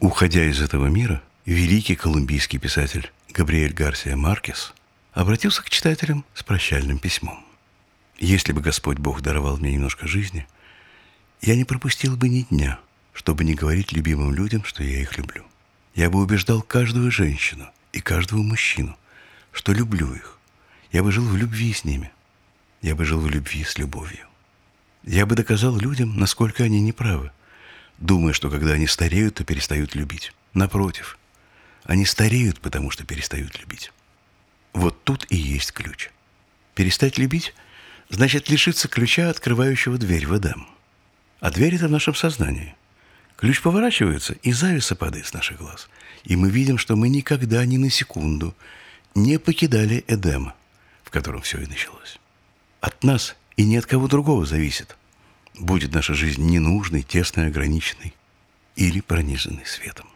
Уходя из этого мира, великий колумбийский писатель Габриэль Гарсиа Маркес обратился к читателям с прощальным письмом. «Если бы Господь Бог даровал мне немножко жизни, я не пропустил бы ни дня, чтобы не говорить любимым людям, что я их люблю. Я бы убеждал каждую женщину и каждого мужчину, что люблю их. Я бы жил в любви с ними. Я бы жил в любви с любовью. Я бы доказал людям, насколько они неправы, думая, что когда они стареют, то перестают любить. Напротив, они стареют, потому что перестают любить. Вот тут и есть ключ. Перестать любить – значит лишиться ключа, открывающего дверь в Эдем. А дверь – это в нашем сознании. Ключ поворачивается, и завеса падает с наших глаз. И мы видим, что мы никогда ни на секунду не покидали Эдема, в котором все и началось. От нас и ни от кого другого зависит, будет наша жизнь ненужной, тесной, ограниченной или пронизанной светом.